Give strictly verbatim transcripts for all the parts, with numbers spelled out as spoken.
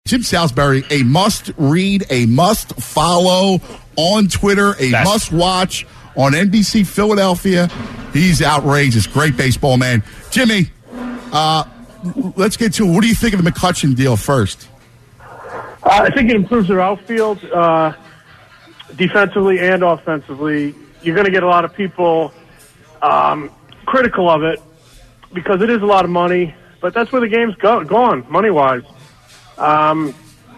Jim Salisbury, a must-read, a must-follow on Twitter, a Best. must-watch on N B C Philadelphia. He's outrageous. Great baseball man. Jimmy, uh, let's get to it. What do you think of the McCutchen deal first? Uh, I think it improves their outfield uh, defensively and offensively. You're going to get a lot of people um, critical of it because it is a lot of money, but that's where the game's go- gone, money-wise. Um,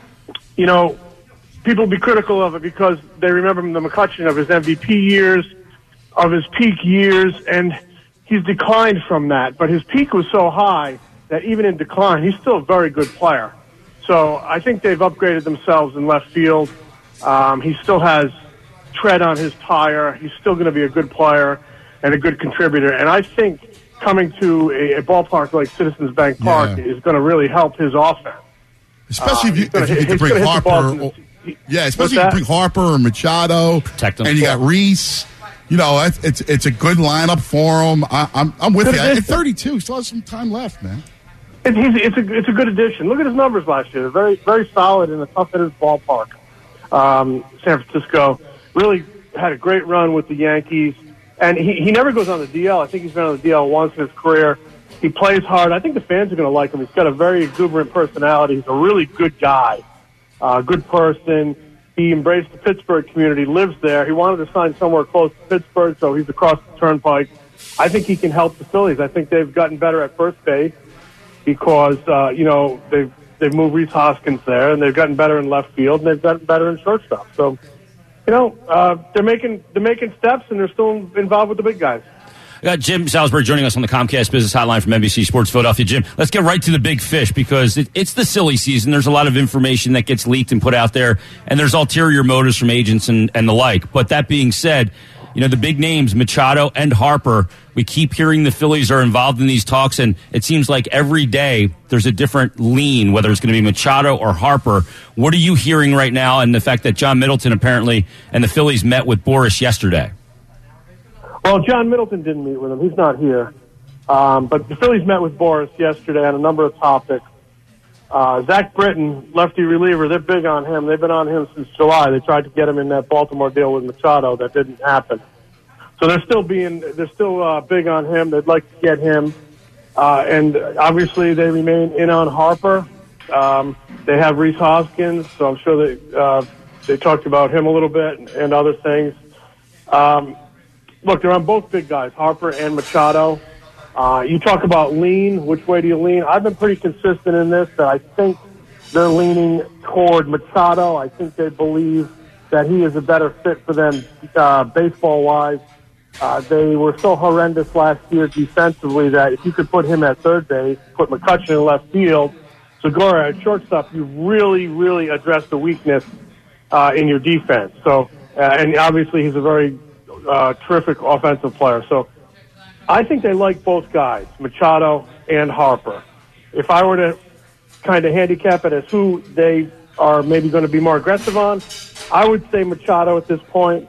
you know, people will be critical of it because they remember the McCutchen of his M V P years, of his peak years, and he's declined from that. But his peak was so high that even in decline, he's still a very good player. So I think they've upgraded themselves in left field. Um, he still has tread on his tire. He's still going to be a good player and a good contributor. And I think coming to a, a ballpark like Citizens Bank Park Yeah. is going to really help his offense. Especially Uh, if you, he's gonna if you hit- get to he's bring gonna hit the Harper. balls in the- Or, he- yeah, especially What's if you that? bring Harper or Machado. Protect them. And you got Reese. You know, it's it's, it's a good lineup for him. I, I'm I'm with Good you. At addition. thirty-two, he still has some time left, man. It, he's, it's a it's a good addition. Look at his numbers last year. They're very very solid in a tough hitters ballpark. Um, San Francisco really had a great run with the Yankees, and he he never goes on the D L. I think he's been on the D L once in his career. He plays hard. I think the fans are going to like him. He's got a very exuberant personality. He's a really good guy, uh, good person. He embraced the Pittsburgh community, lives there. He wanted to sign somewhere close to Pittsburgh, so he's across the turnpike. I think he can help the Phillies. I think they've gotten better at first base because, uh, you know, they've, they've moved Reese Hoskins there, and they've gotten better in left field, and they've gotten better in shortstop. So, you know, uh, they're making they're making steps, and they're still involved with the big guys. We got Jim Salisbury joining us on the Comcast Business Hotline from N B C Sports Philadelphia. Jim, let's get right to the big fish because it, it's the silly season. There's a lot of information that gets leaked and put out there, and there's ulterior motives from agents and, and the like. But that being said, you know, the big names, Machado and Harper, we keep hearing the Phillies are involved in these talks, and it seems like every day there's a different lean, whether it's going to be Machado or Harper. What are you hearing right now, and the fact that John Middleton apparently and the Phillies met with Boris yesterday? Well, John Middleton didn't meet with him. He's not here. Um, but the Phillies met with Boris yesterday on a number of topics. Uh, Zach Britton, lefty reliever, they're big on him. They've been on him since July. They tried to get him in that Baltimore deal with Machado. That didn't happen. So they're still being, they're still uh, big on him. They'd like to get him. Uh, and obviously they remain in on Harper. Um, they have Reese Hoskins, so I'm sure they, uh, they talked about him a little bit and, and other things. Um, Look, they're on both big guys, Harper and Machado. Uh, you talk about lean. Which way do you lean? I've been pretty consistent in this that I think they're leaning toward Machado. I think they believe that he is a better fit for them uh, baseball-wise. Uh, they were so horrendous last year defensively that if you could put him at third base, put McCutchen in left field, Segura at shortstop, you really, really address the weakness uh, in your defense. So, uh, and obviously he's a very Uh, terrific offensive player. So I think they like both guys, Machado and Harper. If I were to kind of handicap it as who they are maybe going to be more aggressive on, I would say Machado at this point.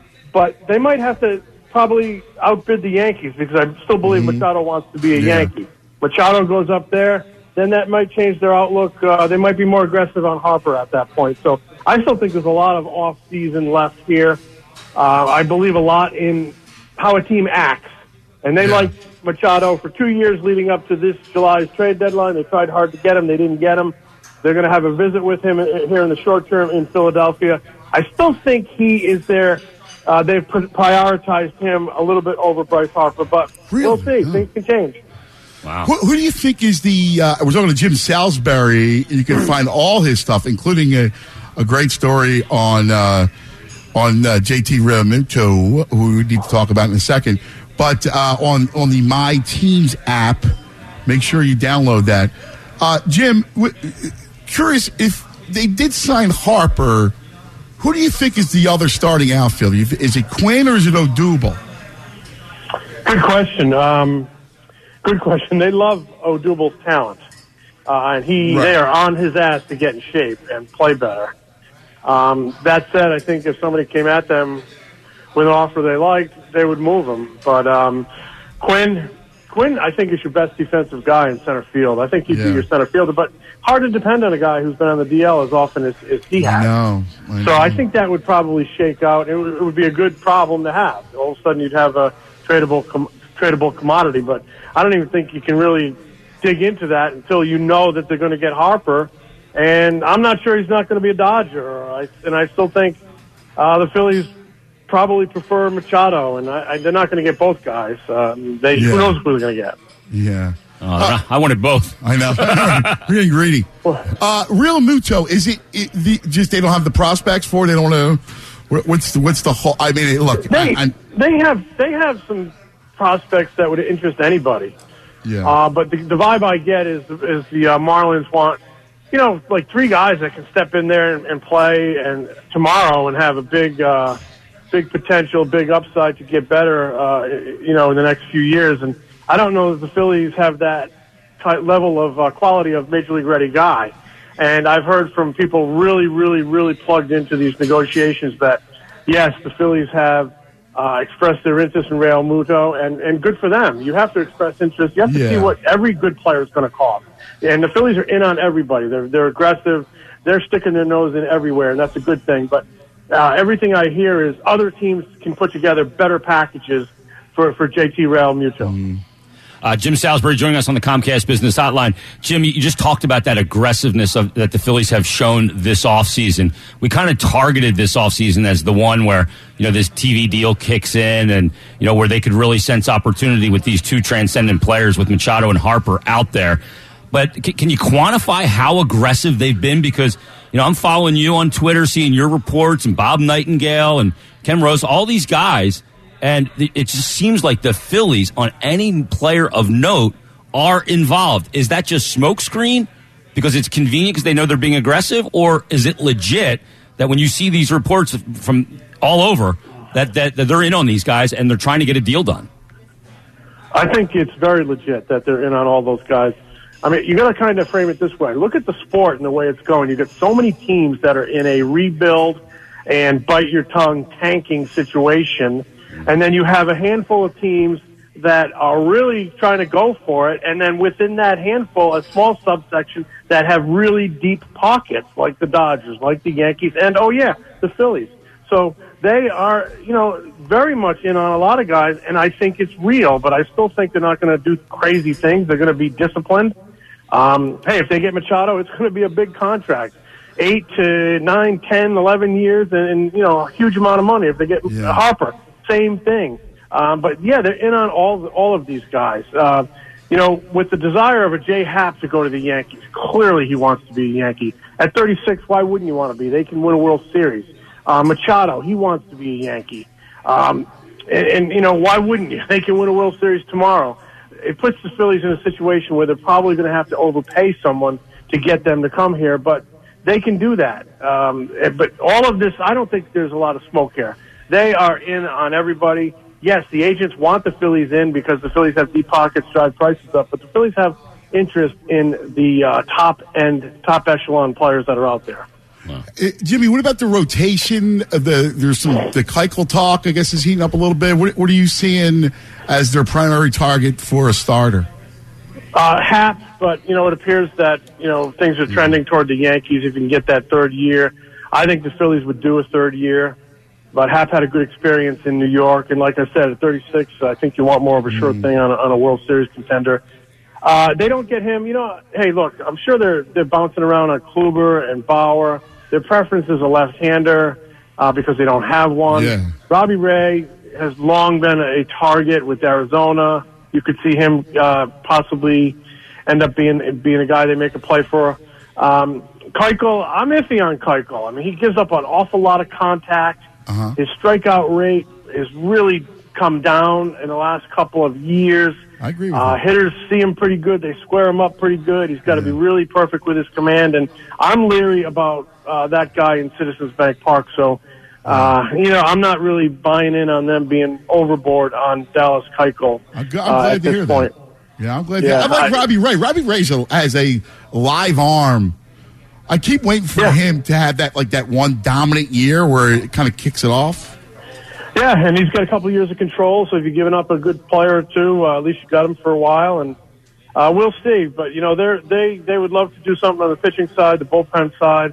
But they might have to probably outbid the Yankees because I still believe mm-hmm. Machado wants to be a yeah. Yankee. Machado goes up there, then that might change their outlook. Uh, they might be more aggressive on Harper at that point. So I still think there's a lot of off-season left here. Uh, I believe a lot in how a team acts. And they yeah. liked Machado for two years leading up to this July's trade deadline. They tried hard to get him. They didn't get him. They're going to have a visit with him here in the short term in Philadelphia. I still think he is there. Uh, they've prioritized him a little bit over Bryce Harper, but really? we'll see. Oh. Things can change. Wow. Who, who do you think is the, uh, we're talking to Jim Salisbury. You can find all his stuff, including a, a great story on, uh, on uh, J T Realmuto, who we need to talk about in a second. But uh, on, on the My Teams app, make sure you download that. Uh, Jim, w- curious, if they did sign Harper, who do you think is the other starting outfielder? Is it Quinn or is it Odubel? Good question. Um, good question. They love Odubel's talent. Uh, and he, right. they are on his ass to get in shape and play better. Um, that said, I think if somebody came at them with an offer they liked, they would move him. But um, Quinn, Quinn, I think is your best defensive guy in center field. I think he'd yeah. be your center fielder. But hard to depend on a guy who's been on the D L as often as, as he has. I know. I know. So I think that would probably shake out. It would, it would be a good problem to have. All of a sudden, you'd have a tradable com- tradable commodity. But I don't even think you can really dig into that until you know that they're going to get Harper. And I'm not sure he's not going to be a Dodger. I, and I still think uh, the Phillies probably prefer Machado, and I, I, they're not going to get both guys. Um, they Yeah. Who knows who they're going to get? Yeah. Uh, I wanted both. I know. We're getting greedy. Uh, Real Muto, is it, it the, just they don't have the prospects for it? They don't want to. What's the, what's the whole? I mean, look. They, I, I, they have they have some prospects that would interest anybody. yeah. Uh, but the, the vibe I get is is the uh, Marlins want, you know, like three guys that can step in there and, and play and tomorrow and have a big, uh, big potential, big upside to get better, uh, you know, in the next few years. And I don't know if the Phillies have that type level of uh, quality of major league ready guy. And I've heard from people really, really, really plugged into these negotiations that, yes, the Phillies have uh, expressed their interest in Real Muto, and, and good for them. You have to express interest. You have to Yeah. see what every good player is going to cost. And the Phillies are in on everybody. They're they're aggressive. They're sticking their nose in everywhere, and that's a good thing. But uh, everything I hear is other teams can put together better packages for, for J T Real Muto. Mm. Uh, Jim Salisbury joining us on the Comcast Business Hotline. Jim, you just talked about that aggressiveness of, that the Phillies have shown this offseason. We kind of targeted this offseason as the one where, you know, this T V deal kicks in and, you know, where they could really sense opportunity with these two transcendent players with Machado and Harper out there. But c- can you quantify how aggressive they've been? Because, you know, I'm following you on Twitter, seeing your reports, and Bob Nightingale and Ken Rose, all these guys. And it just seems like the Phillies, on any player of note, are involved. Is that just smokescreen because it's convenient because they know they're being aggressive? Or is it legit that when you see these reports from all over that, that, that they're in on these guys and they're trying to get a deal done? I think it's very legit that they're in on all those guys. I mean, you got to kind of frame it this way. Look at the sport and the way it's going. You got so many teams that are in a rebuild and bite your tongue tanking situation. And then you have a handful of teams that are really trying to go for it. And then within that handful, a small subsection that have really deep pockets, like the Dodgers, like the Yankees, and, oh, yeah, the Phillies. So they are, you know, very much in on a lot of guys, and I think it's real, but I still think they're not going to do crazy things. They're going to be disciplined. Um, hey, if they get Machado, it's going to be a big contract. Eight to nine, ten, eleven years, and, and you know, a huge amount of money. If they get Yeah. Harper, same thing. Um, but yeah, they're in on all all of these guys. Uh, you know, with the desire of a Jay Happ to go to the Yankees, clearly he wants to be a Yankee. At thirty-six, why wouldn't you want to be? They can win a World Series. Uh, Machado, he wants to be a Yankee. Um, and, and you know, why wouldn't you? They can win a World Series tomorrow. It puts the Phillies in a situation where they're probably going to have to overpay someone to get them to come here, but they can do that. Um, but all of this, I don't think there's a lot of smoke here. They are in on everybody. Yes, the agents want the Phillies in because the Phillies have deep pockets, drive prices up, but the Phillies have interest in the uh, top end, top echelon players that are out there. Uh, Jimmy, what about the rotation? Uh, The there's some the Keuchel talk, I guess, is heating up a little bit. What, what are you seeing as their primary target for a starter? Uh, Happ, but you know, it appears that you know things are trending toward the Yankees. If you can get that third year, I think the Phillies would do a third year. But Happ had a good experience in New York, and like I said, at thirty-six, I think you want more of a sure mm. thing on a, on a World Series contender. Uh, they don't get him, you know. Hey, look, I'm sure they're they're bouncing around on Kluber and Bauer. Their preference is a left-hander uh, because they don't have one. Yeah. Robbie Ray has long been a target with Arizona. You could see him uh, possibly end up being being a guy they make a play for. Um, Keuchel, I'm iffy on Keuchel. I mean, he gives up an awful lot of contact. Uh-huh. His strikeout rate has really come down in the last couple of years. I agree with uh, you. Hitters see him pretty good. They square him up pretty good. He's got to Yeah. be really perfect with his command, and I'm leery about uh, that guy in Citizens Bank Park. So, uh, you know, I'm not really buying in on them being overboard on Dallas Keuchel I'm, g- I'm uh, glad at to hear this point. that. Yeah, I'm glad. Yeah, to, I like I- Robbie Ray. Robbie Ray has a live arm. I keep waiting for Yeah. him to have that like that one dominant year where it kind of kicks it off. Yeah, and he's got a couple of years of control, so if you're giving up a good player or two, uh, at least you got him for a while. And uh, we'll see. But, you know, they're, they they would love to do something on the pitching side, the bullpen side,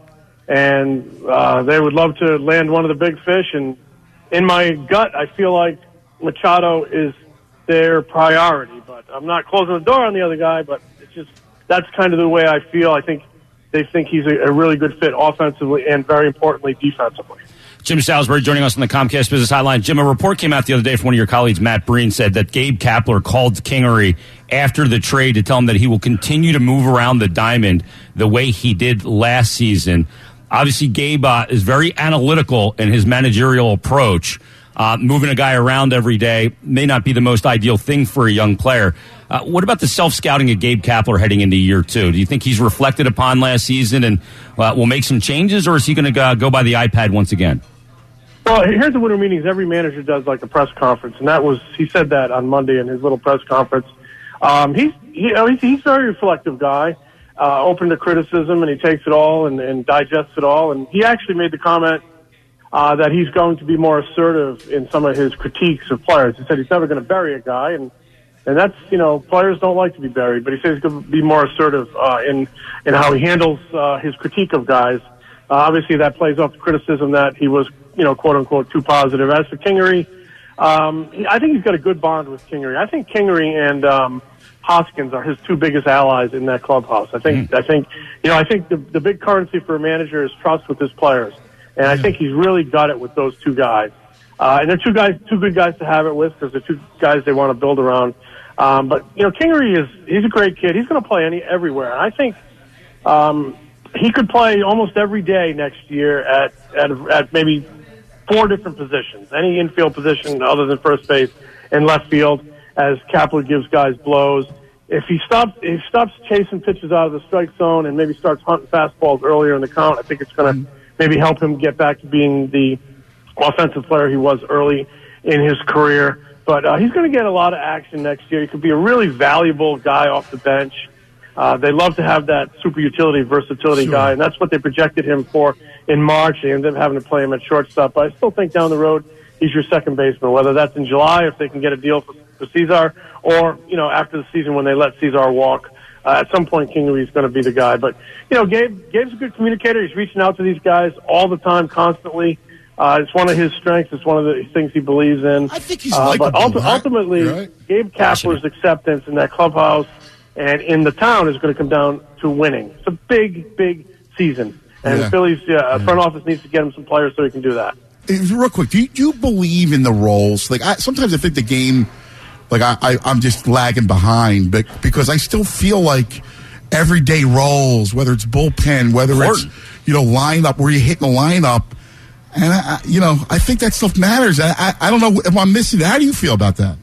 and uh, they would love to land one of the big fish. And in my gut, I feel like Machado is their priority. But I'm not closing the door on the other guy, but it's just that's kind of the way I feel. I think they think he's a, a really good fit offensively and, very importantly, defensively. Jim Salisbury joining us on the Comcast Business Hotline. Jim, a report came out the other day from one of your colleagues, Matt Breen, said that Gabe Kapler called Kingery after the trade to tell him that he will continue to move around the diamond the way he did last season. Obviously, Gabe uh, is very analytical in his managerial approach. Uh, moving a guy around every day may not be the most ideal thing for a young player. Uh, what about the self-scouting of Gabe Kapler heading into year two? Do you think he's reflected upon last season and uh, will make some changes, or is he going to uh, go by the iPad once again? Well, here's the winter meetings. Every manager does like a press conference, and that was he said that on Monday in his little press conference. Um, he's he, you know, he's he's a very reflective guy, uh, open to criticism, and he takes it all and, and digests it all. And he actually made the comment uh, that he's going to be more assertive in some of his critiques of players. He said he's never going to bury a guy, and and that's you know players don't like to be buried, but he says he's going to be more assertive uh, in in how he handles uh, his critique of guys. Uh, obviously, that plays off the criticism that he was, you know, quote unquote, too positive. As for Kingery, um, he, I think he's got a good bond with Kingery. I think Kingery and um, Hoskins are his two biggest allies in that clubhouse. I think, mm. I think, you know, I think the the big currency for a manager is trust with his players, and I think he's really got it with those two guys. Uh, and they're two guys, two good guys to have it with because they're two guys they want to build around. Um, but you know, Kingery is he's a great kid. He's going to play any everywhere, and I think. Um, He could play almost every day next year at, at at maybe four different positions, any infield position other than first base and left field, as Kapler gives guys blows. If he stops if he stops chasing pitches out of the strike zone and maybe starts hunting fastballs earlier in the count, I think it's going to maybe help him get back to being the offensive player he was early in his career. But uh, he's going to get a lot of action next year. He could be a really valuable guy off the bench. Uh, they love to have that super utility, versatility sure. guy, and that's what they projected him for in March. They ended up having to play him at shortstop. But I still think down the road he's your second baseman, whether that's in July if they can get a deal for, for Cesar, or you know after the season when they let Cesar walk. Uh, at some point, Kingery is going to be the guy. But you know, Gabe, Gabe's a good communicator. He's reaching out to these guys all the time, constantly. Uh, it's one of his strengths. It's one of the things he believes in. I think he's uh, likable, but ulti- right? ultimately, right. Gabe Kapler's acceptance in that clubhouse and in the town is going to come down to winning. It's a big, big season. And yeah. the Phillies uh, yeah. front office needs to get him some players so he can do that. Real quick, do you, do you believe in the roles? Like, I, sometimes I think the game, like, I, I, I'm just lagging behind, but because I still feel like everyday roles, whether it's bullpen, whether Important. it's, you know, lineup, where you hit the lineup, and, I, you know, I think that stuff matters. I, I, I don't know if I'm missing it. How do you feel about that?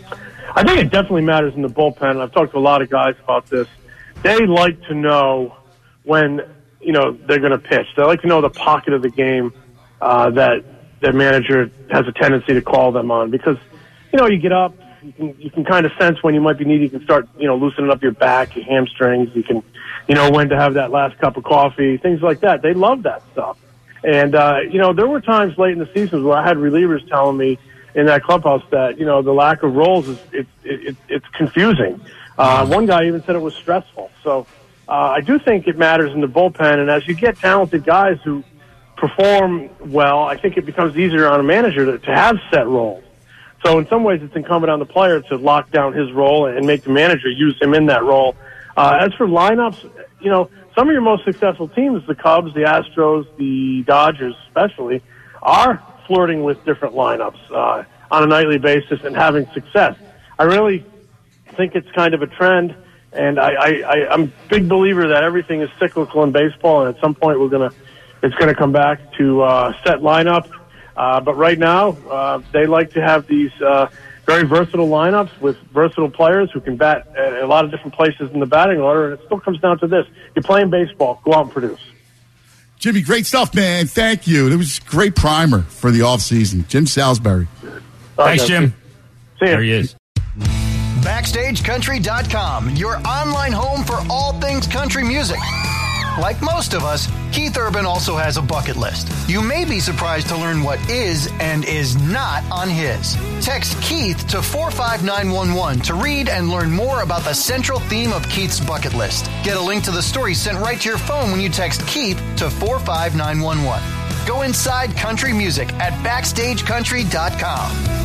I think it definitely matters in the bullpen. I've talked to a lot of guys about this. They like to know when, you know, they're going to pitch. They like to know the pocket of the game uh, that their manager has a tendency to call them on because, you know, you get up, you can you can kind of sense when you might be needed. You can start, you know, loosening up your back, your hamstrings. You can, you know, when to have that last cup of coffee, things like that. They love that stuff. And, uh, you know, there were times late in the season where I had relievers telling me, in that clubhouse that, you know, the lack of roles is it, it, it's confusing. Uh, one guy even said it was stressful. So uh, I do think it matters in the bullpen. And as you get talented guys who perform well, I think it becomes easier on a manager to, to have set roles. So in some ways it's incumbent on the player to lock down his role and make the manager use him in that role. Uh, as for lineups, you know, some of your most successful teams, the Cubs, the Astros, the Dodgers especially, are flirting with different lineups uh, on a nightly basis and having success. I really think it's kind of a trend, and I, I, I, I'm a big believer that everything is cyclical in baseball, and at some point we're gonna, it's going to come back to uh, set lineup. Uh, but right now, uh, they like to have these uh, very versatile lineups with versatile players who can bat at a lot of different places in the batting order, and it still comes down to this: you're playing baseball, go out and produce. Jimmy, great stuff, man. Thank you. It was a great primer for the offseason. Jim Salisbury. Thanks, Jim. See you. There he is. Backstage Country dot com, your online home for all things country music. Like most of us, Keith Urban also has a bucket list. You may be surprised to learn what is and is not on his. Text Keith to four five nine one one to read and learn more about the central theme of Keith's bucket list. Get a link to the story sent right to your phone when you text Keith to four five nine one one. Go inside country music at backstage country dot com.